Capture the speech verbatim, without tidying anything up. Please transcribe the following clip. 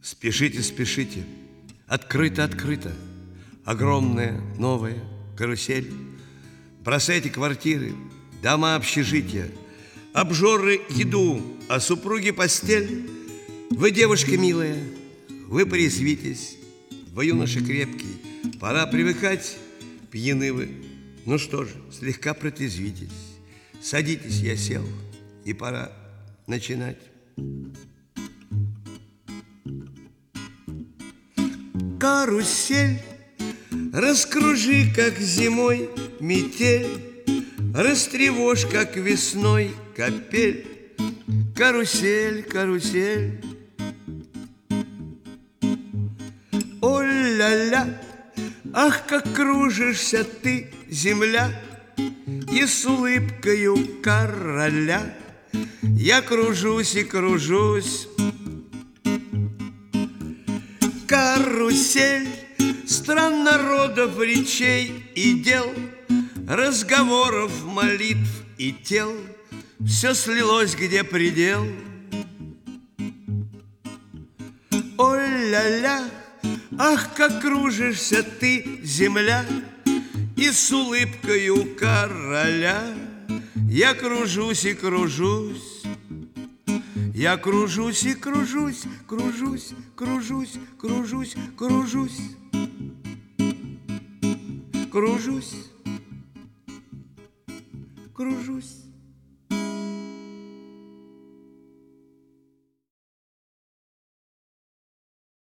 Спешите, спешите, открыто, открыто, огромная новая карусель. Бросайте квартиры, дома, общежития, обжоры еду, а супруги постель. Вы девушка милая, вы порезвитесь, вы юноша крепкий, пора привыкать, пьяны вы. Ну что же, слегка протрезвитесь, садитесь, я сел, и пора начинать. Карусель, раскружи, как зимой метель, растревожь, как весной капель. Карусель, карусель, о-ля-ля, ах, как кружишься ты, земля, и с улыбкою короля я кружусь и кружусь. Карусель, стран, народов, речей и дел, разговоров, молитв и тел, все слилось, где предел. О-ля-ля, ах, как кружишься ты, земля, и с улыбкою короля я кружусь и кружусь. Я кружусь и кружусь, кружусь, кружусь, кружусь, кружусь, кружусь, кружусь.